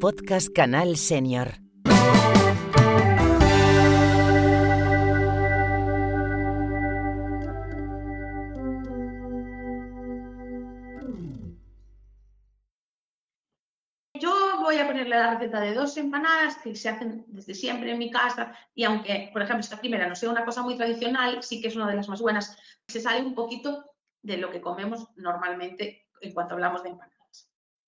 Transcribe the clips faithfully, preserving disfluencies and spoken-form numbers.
podcast Canal Senior. Yo voy a ponerle la receta de dos empanadas que se hacen desde siempre en mi casa y aunque, por ejemplo, esta primera no sea una cosa muy tradicional, sí que es una de las más buenas. Se sale un poquito de lo que comemos normalmente en cuanto hablamos de empanadas.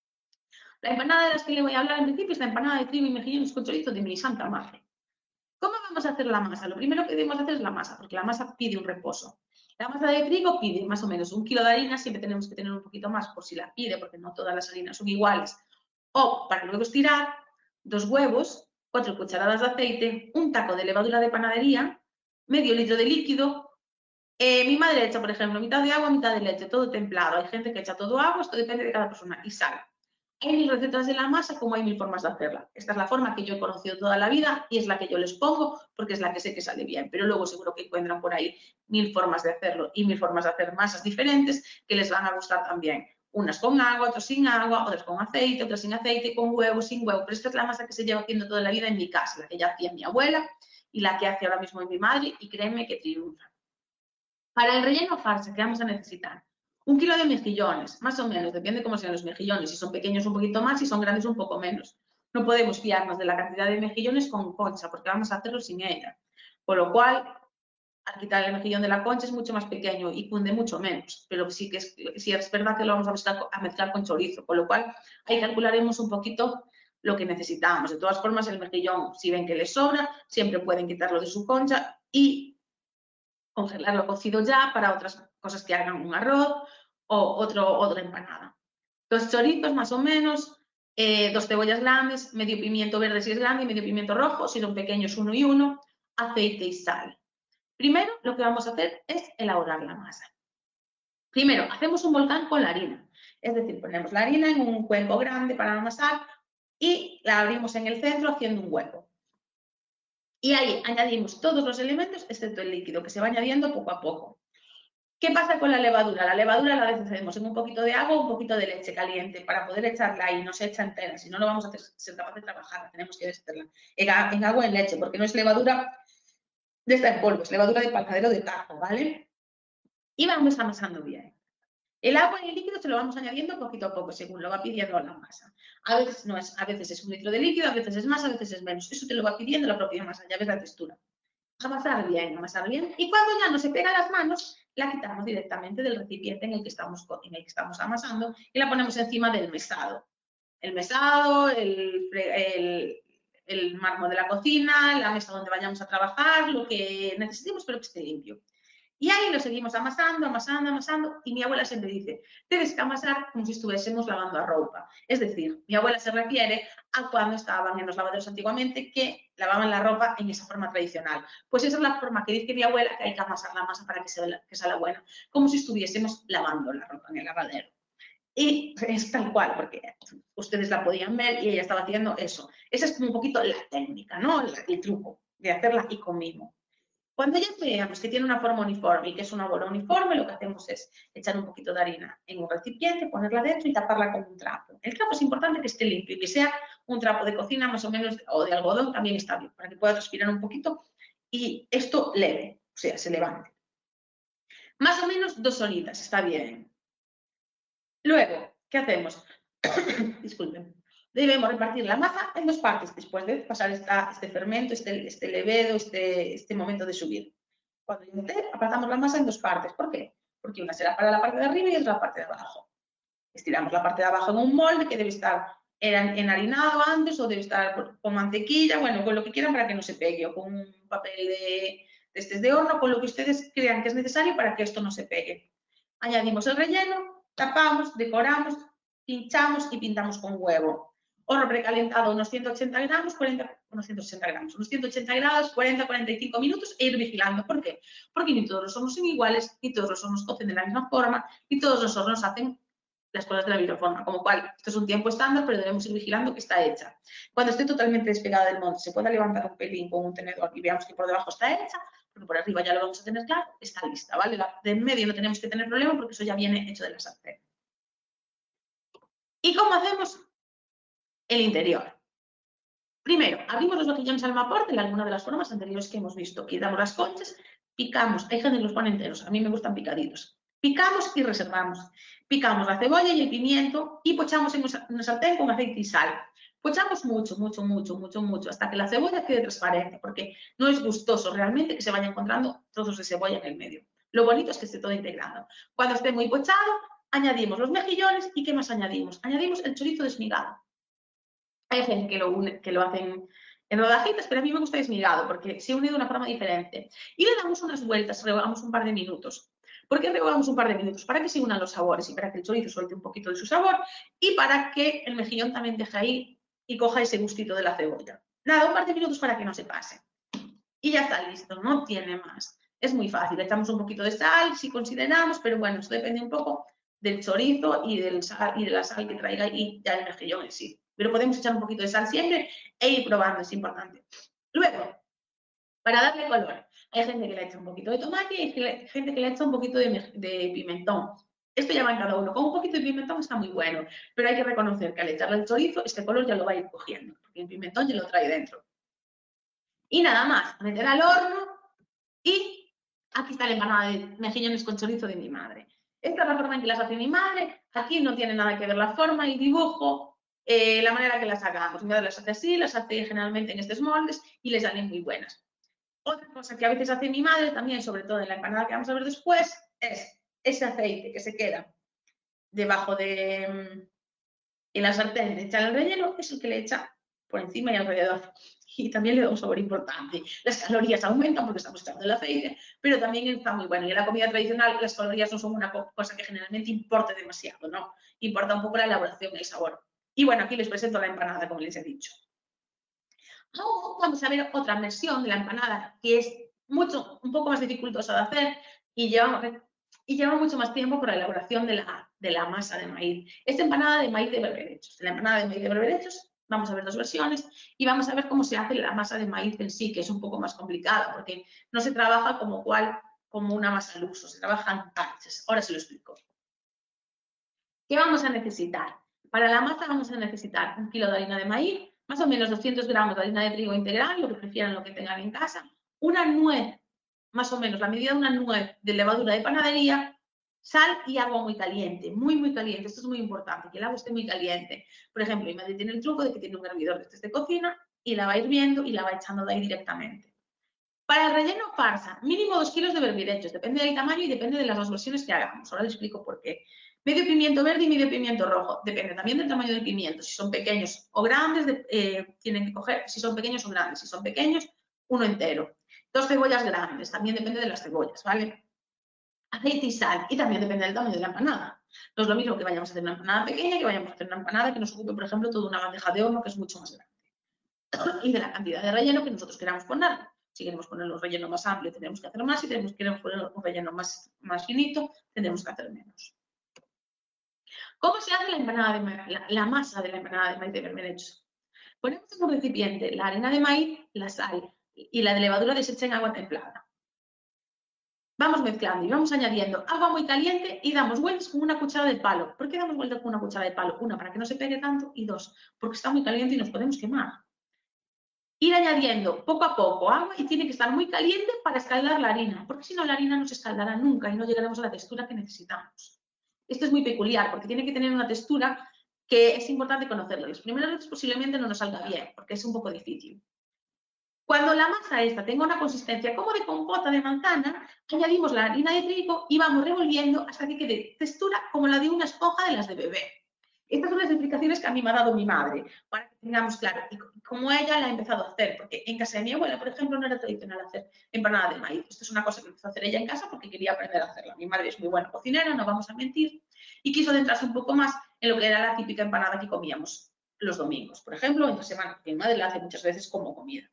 La empanada de las que le voy a hablar en principio es la empanada de trigo y mejillones con chorizo de mi santa madre. ¿Cómo vamos a hacer la masa? Lo primero que debemos hacer es la masa, porque la masa pide un reposo. La masa de trigo pide más o menos un kilo de harina, siempre tenemos que tener un poquito más por si la pide, porque no todas las harinas son iguales. O, para luego estirar, dos huevos, cuatro cucharadas de aceite, un taco de levadura de panadería, medio litro de líquido. Eh, mi madre echa, por ejemplo, mitad de agua, mitad de leche, todo templado. Hay gente que echa todo agua, esto depende de cada persona. Y sal. Hay mil recetas de la masa como hay mil formas de hacerla. Esta es la forma que yo he conocido toda la vida y es la que yo les pongo porque es la que sé que sale bien. Pero luego seguro que encuentran por ahí mil formas de hacerlo y mil formas de hacer masas diferentes que les van a gustar también. Unas con agua, otras sin agua, otras con aceite, otras sin aceite, con huevo, sin huevo. Pero esta es la masa que se lleva haciendo toda la vida en mi casa, la que ya hacía mi abuela y la que hace ahora mismo mi madre y créeme que triunfa. Para el relleno farsa que vamos a necesitar un kilo de mejillones, más o menos, depende cómo sean los mejillones, si son pequeños un poquito más, si son grandes un poco menos. No podemos fiarnos de la cantidad de mejillones con concha porque vamos a hacerlo sin ella. Con lo cual, al quitar el mejillón de la concha es mucho más pequeño y cunde mucho menos, pero sí que es, sí es verdad que lo vamos a mezclar, a mezclar con chorizo, con lo cual ahí calcularemos un poquito lo que necesitamos. De todas formas, el mejillón, si ven que les sobra, siempre pueden quitarlo de su concha y congelarlo cocido ya para otras cosas que hagan un arroz o otro, otra empanada. Dos chorizos más o menos, eh, dos cebollas grandes, medio pimiento verde si es grande y medio pimiento rojo, si son pequeños uno y uno, aceite y sal. Primero lo que vamos a hacer es elaborar la masa. Primero hacemos un volcán con la harina, es decir, ponemos la harina en un cuenco grande para amasar y la abrimos en el centro haciendo un hueco. Y ahí añadimos todos los elementos excepto el líquido que se va añadiendo poco a poco. ¿Qué pasa con la levadura? La levadura la deshacemos en un poquito de agua o un poquito de leche caliente para poder echarla ahí, no se echa entera, si no, no vamos a ser capaces de trabajarla, tenemos que deshacerla en, en agua o en leche, porque no es levadura de esta en polvo, es levadura de palcadero de tajo, ¿vale? Y vamos amasando bien. El agua y el líquido se lo vamos añadiendo poquito a poco, según lo va pidiendo la masa. A veces, no es, a veces es un litro de líquido, a veces es más, a veces es menos. Eso te lo va pidiendo la propia masa, ya ves la textura. Amasar bien, amasar bien. Y cuando ya no se pega las manos, la quitamos directamente del recipiente en el que estamos, en el que estamos amasando y la ponemos encima del mesado. El mesado, el, el, el mármol de la cocina, la mesa donde vayamos a trabajar, lo que necesitemos, pero que esté limpio. Y ahí lo seguimos amasando, amasando, amasando, y mi abuela siempre dice, tienes que amasar como si estuviésemos lavando la ropa. Es decir, mi abuela se refiere a cuando estaban en los lavaderos antiguamente que lavaban la ropa en esa forma tradicional. Pues esa es la forma que dice mi abuela que hay que amasar la masa para que, se, que salga buena, como si estuviésemos lavando la ropa en el lavadero. Y es tal cual, porque ustedes la podían ver y ella estaba haciendo eso. Esa es como un poquito la técnica, ¿no? El, el truco de hacerla y con mimo. Cuando ya veamos que tiene una forma uniforme y que es una bola uniforme, lo que hacemos es echar un poquito de harina en un recipiente, ponerla dentro y taparla con un trapo. El trapo es importante que esté limpio y que sea un trapo de cocina más o menos, o de algodón también está bien, para que pueda transpirar un poquito y esto leve, o sea, se levante. Más o menos dos horitas, está bien. Luego, ¿qué hacemos? Disculpen. Debemos repartir la masa en dos partes después de pasar esta, este fermento, este, este levedo, este, este momento de subir. Cuando ya esté, apartamos la masa en dos partes. ¿Por qué? Porque una será para la parte de arriba y otra la parte de abajo. Estiramos la parte de abajo en un molde que debe estar enharinado antes o debe estar con mantequilla, bueno, con lo que quieran para que no se pegue, o con un papel de, de este de horno, con lo que ustedes crean que es necesario para que esto no se pegue. Añadimos el relleno, tapamos, decoramos, pinchamos y pintamos con huevo. Horno precalentado unos ciento ochenta gramos, cuarenta, unos ciento sesenta gramos, unos ciento ochenta grados, cuarenta a cuarenta y cinco minutos e ir vigilando. ¿Por qué? Porque ni todos los hornos son iguales, ni todos los hornos cocen de la misma forma, ni todos los hornos hacen las cosas de la misma forma. Como cual, esto es un tiempo estándar, pero debemos ir vigilando que está hecha. Cuando esté totalmente despegada del molde, se pueda levantar un pelín con un tenedor y veamos que por debajo está hecha, porque por arriba ya lo vamos a tener claro, está lista, ¿vale? La de en medio no tenemos que tener problema porque eso ya viene hecho de la sartén. ¿Y cómo hacemos el interior? Primero, abrimos los mejillones al vapor de alguna de las formas anteriores que hemos visto. Quitamos las conchas, picamos, hay gente que los pone enteros, a mí me gustan picaditos. Picamos y reservamos. Picamos la cebolla y el pimiento y pochamos en una sartén con aceite y sal. Pochamos mucho, mucho, mucho, mucho, mucho, hasta que la cebolla quede transparente, porque no es gustoso realmente que se vayan encontrando trozos de cebolla en el medio. Lo bonito es que esté todo integrado. Cuando esté muy pochado, añadimos los mejillones y ¿qué más añadimos? Añadimos el chorizo desmigado. Hay gente que lo, une, que lo hacen en rodajitas, pero a mí me gusta desmigado porque se une de una forma diferente. Y le damos unas vueltas, rehogamos un par de minutos. ¿Por qué rehogamos un par de minutos? Para que se unan los sabores y para que el chorizo suelte un poquito de su sabor y para que el mejillón también deje ahí y coja ese gustito de la cebolla. Nada, un par de minutos para que no se pase. Y ya está listo, no tiene más. Es muy fácil, le echamos un poquito de sal si consideramos, pero bueno, eso depende un poco del chorizo y, del sal, y de la sal que traiga y ya el mejillón en sí. Pero podemos echar un poquito de sal siempre e ir probando, es importante. Luego, para darle color, hay gente que le echa un poquito de tomate y hay gente que le echa un poquito de, de pimentón. Esto ya va en cada uno. Con un poquito de pimentón está muy bueno, pero hay que reconocer que al echarle el chorizo, este color ya lo va a ir cogiendo, porque el pimentón ya lo trae dentro. Y nada más, meter al horno y aquí está la empanada de mejillones con chorizo de mi madre. Esta es la forma en que las hace mi madre. Aquí no tiene nada que ver la forma, el dibujo, eh, la manera que las hagamos. Mi madre las hace así, las hace generalmente en estos moldes y les salen muy buenas. Otra cosa que a veces hace mi madre también, sobre todo en la empanada que vamos a ver después, es ese aceite que se queda debajo de en la sartén, echar el relleno, es el que le echa por encima y alrededor. Y también le da un sabor importante. Las calorías aumentan porque estamos echando el aceite, pero también está muy bueno. Y en la comida tradicional las calorías no son una cosa que generalmente importe demasiado, ¿no? Importa un poco la elaboración y el sabor. Y bueno, aquí les presento la empanada, como les he dicho. Ahora vamos a ver otra versión de la empanada que es mucho, un poco más dificultosa de hacer y lleva, y lleva mucho más tiempo por la elaboración de la, de la masa de maíz. Esta empanada de maíz de berberechos. De la empanada de maíz de berberechos vamos a ver dos versiones y vamos a ver cómo se hace la masa de maíz en sí, que es un poco más complicada porque no se trabaja como cual, como una masa al uso, se trabaja en parches. Ahora se lo explico. ¿Qué vamos a necesitar? Para la masa vamos a necesitar un kilo de harina de maíz, más o menos doscientos gramos de harina de trigo integral, lo que prefieran, lo que tengan en casa, una nuez, más o menos la medida de una nuez de levadura de panadería, sal y agua muy caliente, muy, muy caliente. Esto es muy importante, que el agua esté muy caliente. Por ejemplo, mi madre tiene el truco de que tiene un hervidor de, de cocina y la va hirviendo y la va echando de ahí directamente. Para el relleno farsa, mínimo dos kilos de berberechos, depende del tamaño y depende de las dos versiones que hagamos. Ahora les explico por qué. Medio pimiento verde y medio pimiento rojo. Depende también del tamaño del pimiento. Si son pequeños o grandes, de, eh, tienen que coger, si son pequeños o grandes. Si son pequeños, uno entero. Dos cebollas grandes, también depende de las cebollas, ¿vale? Aceite y sal, y también depende del tamaño de la empanada. No es lo mismo que vayamos a hacer una empanada pequeña que vayamos a hacer una empanada que nos ocupe, por ejemplo, toda una bandeja de horno que es mucho más grande. Y de la cantidad de relleno que nosotros queramos poner. Si queremos poner un relleno más amplio, tendremos que hacer más. Si queremos, queremos poner un relleno más, más finito, tendremos que hacer menos. ¿Cómo se hace la, empanada de maíz, la, la masa de la empanada de maíz de berberechos? Ponemos en un recipiente la harina de maíz, la sal y la de levadura deshecha en agua templada. Vamos mezclando y vamos añadiendo agua muy caliente y damos vueltas con una cuchara de palo. ¿Por qué damos vueltas con una cuchara de palo? Una, para que no se pegue tanto y dos, porque está muy caliente y nos podemos quemar. Ir añadiendo poco a poco agua y tiene que estar muy caliente para escaldar la harina, porque si no la harina no se escaldará nunca y no llegaremos a la textura que necesitamos. Esto es muy peculiar porque tiene que tener una textura que es importante conocerla. Las primeras veces posiblemente no nos salga bien porque es un poco difícil. Cuando la masa esta tenga una consistencia como de compota de manzana, añadimos la harina de trigo y vamos revolviendo hasta que quede textura como la de una esponja de las de bebé. Estas son las explicaciones que a mí me ha dado mi madre, para que tengamos claro, y como ella la ha empezado a hacer, porque en casa de mi abuela, por ejemplo, no era tradicional hacer empanada de maíz. Esto es una cosa que empezó a hacer ella en casa porque quería aprender a hacerla. Mi madre es muy buena cocinera, no vamos a mentir, y quiso adentrarse un poco más en lo que era la típica empanada que comíamos los domingos, por ejemplo, entre semana, que mi madre la hace muchas veces como comida.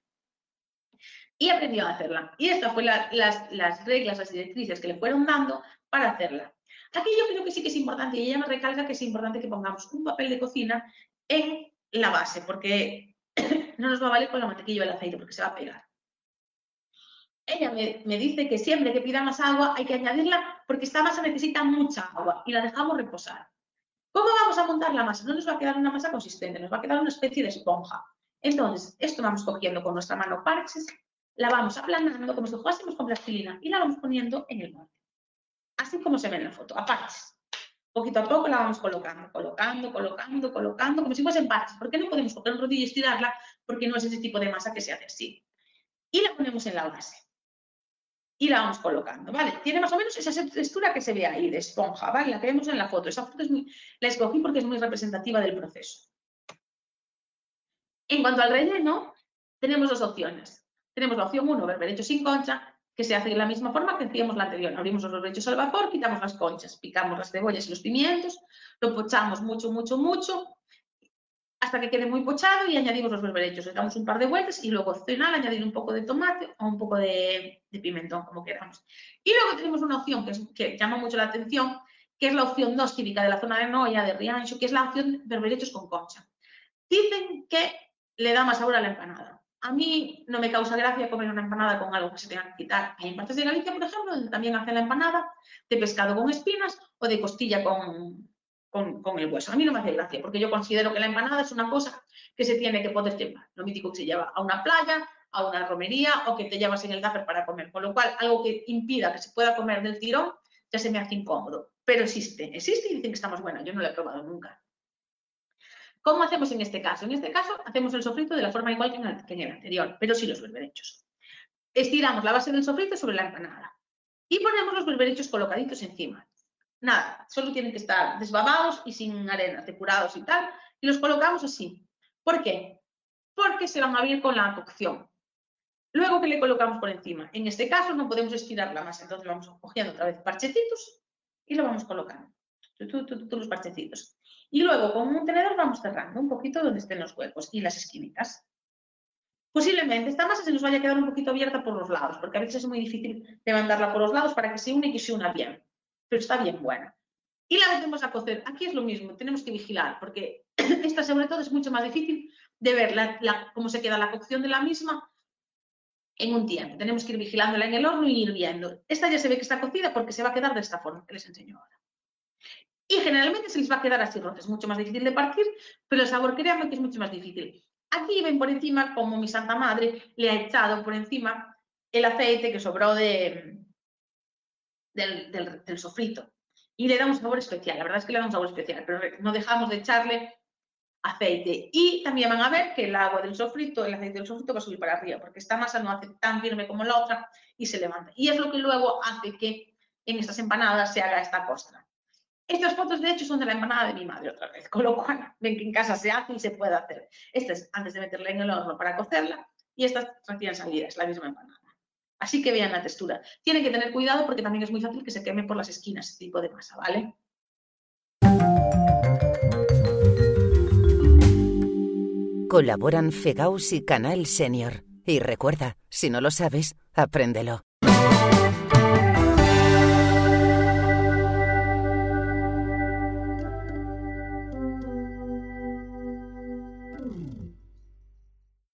Y aprendió a hacerla. Y estas fueron la, las, las reglas, las directrices que le fueron dando para hacerla. Aquí yo creo que sí que es importante, y ella me recalca que es importante que pongamos un papel de cocina en la base, porque no nos va a valer con la mantequilla o el aceite, porque se va a pegar. Ella me, me dice que siempre que pida más agua hay que añadirla, porque esta masa necesita mucha agua y la dejamos reposar. ¿Cómo vamos a montar la masa? No nos va a quedar una masa consistente, nos va a quedar una especie de esponja. Entonces, esto vamos cogiendo con nuestra mano parches, la vamos aplanando como si jugásemos con plastilina y la vamos poniendo en el molde. Así como se ve en la foto, a parches. Poquito a poco la vamos colocando, colocando, colocando, colocando, como si fuesen parches. ¿Por qué no podemos coger un rodillo y estirarla? Porque no es ese tipo de masa que se hace así. Y la ponemos en la base. Y la vamos colocando, ¿vale? Tiene más o menos esa textura que se ve ahí, de esponja, ¿vale? La que vemos en la foto. Esa foto es muy, la escogí porque es muy representativa del proceso. En cuanto al relleno, tenemos dos opciones. Tenemos la opción uno, berberechos sin concha, que se hace de la misma forma que hacíamos la anterior. Abrimos los berberechos al vapor, quitamos las conchas, picamos las cebollas y los pimientos, lo pochamos mucho, mucho, mucho, hasta que quede muy pochado y añadimos los berberechos. Le damos un par de vueltas y luego opcional añadir un poco de tomate o un poco de, de pimentón, como queramos. Y luego tenemos una opción que, es, que llama mucho la atención, que es la opción dos típica de la zona de Noia, de Rianxo, que es la opción berberechos con concha. Dicen que le da más sabor a la empanada. A mí no me causa gracia comer una empanada con algo que se tenga que quitar. Hay en partes de Galicia, por ejemplo, donde también hacen la empanada de pescado con espinas o de costilla con, con, con el hueso. A mí no me hace gracia, porque yo considero que la empanada es una cosa que se tiene que poder llevar. Lo mítico que se lleva a una playa, a una romería o que te llevas en el tupper para comer. Con lo cual, algo que impida que se pueda comer del tirón ya se me hace incómodo. Pero existe, existe y dicen que está más buena. Yo no la he probado nunca. ¿Cómo hacemos en este caso? En este caso hacemos el sofrito de la forma igual que en el, que en el anterior, pero sin los berberechos. Estiramos la base del sofrito sobre la empanada y ponemos los berberechos colocaditos encima. Nada, solo tienen que estar desbabados y sin arena, depurados y tal, y los colocamos así. ¿Por qué? Porque se van a abrir con la cocción. Luego, ¿qué le colocamos por encima? En este caso no podemos estirar la masa, entonces vamos cogiendo otra vez parchecitos y lo vamos colocando. Todos los parchecitos. Y luego con un tenedor vamos cerrando un poquito donde estén los huecos y las esquinitas. Posiblemente esta masa se nos vaya a quedar un poquito abierta por los lados, porque a veces es muy difícil levantarla por los lados para que se une y que se una bien, pero está bien buena. Y la metemos a cocer. Aquí es lo mismo, tenemos que vigilar, porque esta sobre todo es mucho más difícil de ver la, la, cómo se queda la cocción de la misma en un tiempo. Tenemos que ir vigilándola en el horno y ir viendo. Esta ya se ve que está cocida porque se va a quedar de esta forma que les enseño ahora. Y generalmente se les va a quedar así rotos. Es mucho más difícil de partir, pero el sabor, créanme que es mucho más difícil. Aquí ven por encima como mi santa madre le ha echado por encima el aceite que sobró de, del, del, del sofrito. Y le da un sabor especial. La verdad es que le da un sabor especial, pero no dejamos de echarle aceite. Y también van a ver que el agua del sofrito, el aceite del sofrito va a subir para arriba, porque esta masa no hace tan firme como la otra y se levanta. Y es lo que luego hace que en estas empanadas se haga esta costra. Estas fotos, de hecho, son de la empanada de mi madre otra vez, con lo cual ven que en casa se hace y se puede hacer. Esta es antes de meterla en el horno para cocerla y esta es recién salida, es la misma empanada. Así que vean la textura. Tienen que tener cuidado porque también es muy fácil que se queme por las esquinas este tipo de masa, ¿vale? Colaboran Fegaus y Canal Senior. Y recuerda, si no lo sabes, apréndelo.